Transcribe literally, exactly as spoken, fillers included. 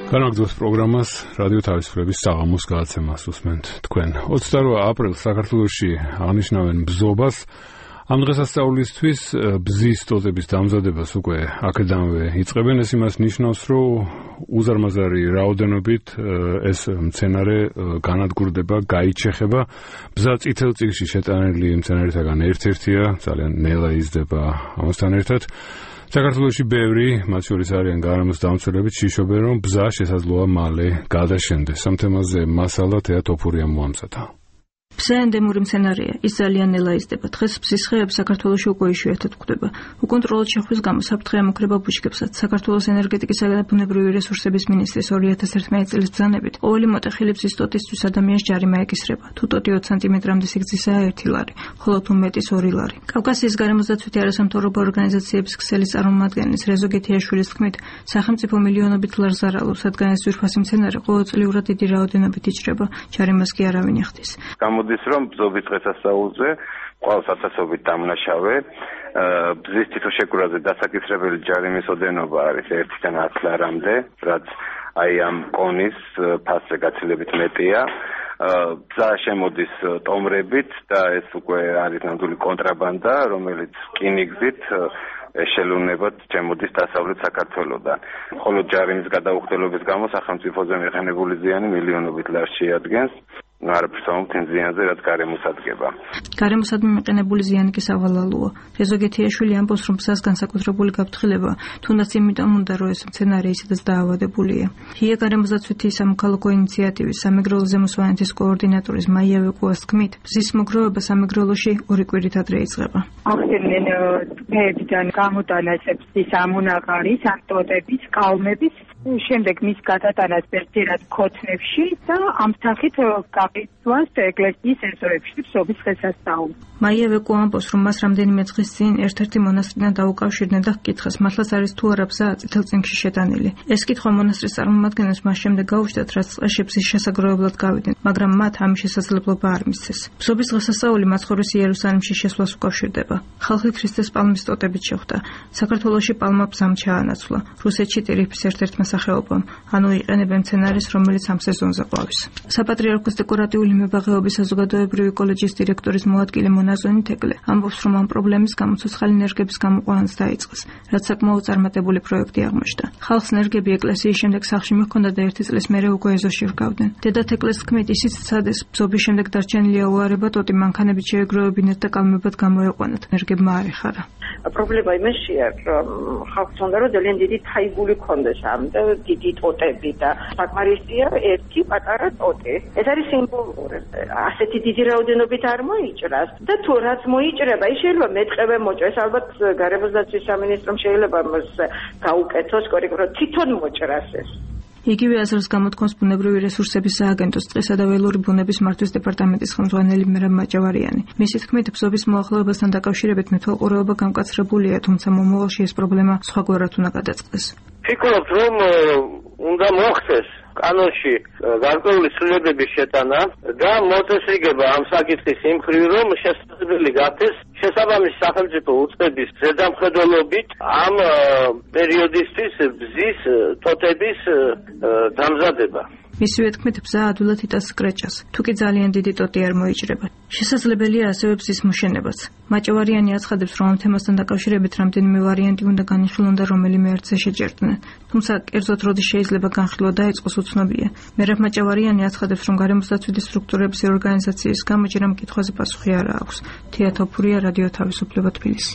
განაგრძობს პროგრამას რადიო თავისუფლების საღამოს გადაცემას უსმენთ თქვენ. ოცდაორი აპრილს საქართველოში აღნიშნავენ ბზობას. ამ დღესასწაულისთვის ბზის ტოტების დამზადებას უკვე აქედანვე იწყებენ. ეს იმას ნიშნავს, რომ უზარმაზარი რაოდენობით ეს მცენარე განადგურდება, გაიჩეხება. ბზა წითელ წიგნში შეტანილი მცენარეთაგან ერთ-ერთია, ძალიან ნელა იზრდება ამასთან ერთად. საქართველოში ბევრი, მათ შორის არიან გარემოს დამცველები, შიშობენ, რომ ბზა შესაძლოა მალე გადაშენდეს. ამ თემაზე მასალა თეა თოფურიამ მოამზადა. ბზა ენდემური მცენარეა, ის ძალიან ნელა იზრდება. დღეს ბზის ხეები საქართველოში უკვე იშვიათად გვხვდება. უკონტროლოდ შეხვის გამო საფრთხე ემუქრება ბუჩქებსაც. საქართველოს ენერგეტიკისა და ბუნებრივი რესურსების მინისტრის ორი ათას ერთმანეტ წლის ბრძანებით ყოველი მოტეხილი ბზის ტოტისთვის ადამიანს ჯარიმა ეკისრება. თუ ტოტი ოცი სანტიმეტრამდე სიგრძისაა ერთი ლარი, ხოლო თუ მეტის ორი ლარი. კავკასიის გარემოს დაცვითი არასამთავრობო ორგანიზაციების ქსელის წარმომადგენლის რეზო გეთიაშვილის თქმით, სახელმწიფო მილიონობით ლარს ზარალობს, რადგან ეს ძვირფასი მცენარე ყოველწლიურად დიდი რაოდენობით იჭრება, ჯარიმას კი არავინ იხდის. გამოდის რომ ბზობის დღესასწაულზე ყავს ათასობით დამნაშავე, ბზის თვითშეგურაზე დასაკისრებელი ჯარიმის ოდენობა არის ერთიდან ათი ლარამდე, რაც აი ამ კონის ფასზე გაცილებით მეტია. ბზა შემოდის ტომრებით და ეს უკვე არის ნამდვილი კონტრაბანდა, რომელიც რკინიგზით ეშელონებად შემოდის დასავლეთ საქართველოდან. ხოლო ჯარიმის გადაუხდელობის გამო სახელმწიფოზე მიღებული ზიანი მილიონობით ლარს შეადგენს. არაფერს ამბობთ ზიანზე, რაც გარემოს ადგება. გარემოსადმი მიყენებული ზიანი კი სავალალოა. რეზო გეთიაშვილი ამბობს, რომ ბზას განსაკუთრებული გაფრთხილება თუნდაც იმიტომ უნდა, რომ ეს მცენარე ისედაც დაავადებულია. ღია გარემოს დაცვითი სამოქალაქო ინიციატივის სამეგრელო ზემოსვანეთის კოორდინატორის მაია ვეკუას თქმით, ბზის მოგროვება სამეგრელოში ორი კვირით ადრე იწყება. ახსენენ თეებიდან გამოტანას ბზის ამონაყარის, ანტოტების, კალმების, შემდეგ მის გადატანას ბერძერად ქოთნებში და ამ სახით გაფიცვას ეკლესიის ეზოებში ბზობის დღესასწაულს. მაია ვეკუა ამბობს, რომ მას რამდენიმე დღის წინ ერთ-ერთი მონასტრიდან დაუკავშირდნენ და ჰკითხეს, მართლაც არის თუ არა ბზა წითელ წიგნში შეტანილი. ეს კითხვა მონასტრის წარმომადგენლებს მას შემდეგ გაუჩნდათ, რაც წყეში ბზის შესაგროვებლად გავიდნენ, მაგრამ მათ ამის შესაძლებლობა არ მისცეს. ბზობის დღესასწაული მაცხოვრის იერუსალიმში შესვლას უკავშირდება. ხალხი ქრისტეს პალმის ტოტებით შეხვდა. საქართველოში პალმა ბზამ ჩაანაცვლა. რუსეთში ტირიფის ერთ-ერთმა სახეობამ, ანუ იყენებენ მცენარეს, რომელიც ამ სეზონზე ყვავის. საპატრიარქოს დეკორატიული მებაღეობის საზოგადოებრივი კოლეჯის დირექტორის მოადგილე მონაზონი თეკლე ამბობს, რომ ამ პრობლემის გამო ცოცხალი ნერგების გამოყვანაც დაიწყეს, რაც საკმაოდ წარმატებული პროექტი აღმოჩნდა. ხალხს ნერგები ეკლესიის შემდეგ სახლში მიჰქონდა და ერთი წლის მერე უკვე ეზოში რგავდნენ. დედა თეკლეს თქმით, ისიც ცადეს ბზობის შემდეგ დარჩენილია უარება ტოტი მანქანებით შეეგროვებინათ და კალმებად გამოეყვანათ. ნერგებმა არ ეხარა. პრობლემა იმაშია, რომ ხალხს უნდა რომ ძალიან დიდი თაიგული ქონდეს ამ და დიდი ტოტები და საკმარისია ერთი პატარა ტოტი. ეს არის სიმბოლური. ასეთი დიდი რაოდენობით არ მოიჭრას და თუ რაც მოიჭრება, ის შეიძლება მეტყევე მოჭრას. ალბათ გარემოს დაცვის სამინისტრომ შეიძლება მას გაუკეთოს კორექტულად თვითონ მოჭრას ეს. იგივე აზრს გამოთქვამს ბუნებრივი რესურსების სააგენტოს წყლისა და ველური ბუნების მართვის დეპარტამენტის ხელმძღვანელი მერაბ მაჭავარიანი. მისი თქმით, ბზობის მოახლოებასთან დაკავშირებით მეთვალყურეობა გამკაცრებულია, თუმცა მომავალში ეს პრობლემა სხვაგვარად უნდა გადაწყდეს. ფიქრობთ, რომ უნდა მოხდეს კანონში გარკვეული ცვლილებების შეტანა და მოწესრიგება ამ საკითხის იმ მხრივ, რომ შესაძლებელი გახდეს შესაბამისი სახელმწიფო უწყების ზედამხედველობით ამ პერიოდისთვის ბზის ტოტების დამზადება. მისივე თქმით, ბზა ადვილად იტანს სკრეჭას, თუ კი ძალიან დიდი ტოტი არ მოიჭრება. შესაძლებელია ასევე ბზის მოშენებაც. მაჭავარიანი აცხადებს, რომ ამ თემასთან დაკავშირებით რამდენიმე ვარიანტი უნდა განიხილონ და რომელიმე ერთზე შეჯერდნენ. თუმცა კერძოდ როდის შეიძლება განხილვა დაიწყოს უცნობია. მერაბ მაჭავარიანი აცხადებს, რომ გარემოს დაცვითი სტრუქტურების ორგანიზაციის გამო ჯერ ამ კითხვაზე პასუხი არ აქვს. თეა თოფურია, რადიო თავისუფლება, თბილისი.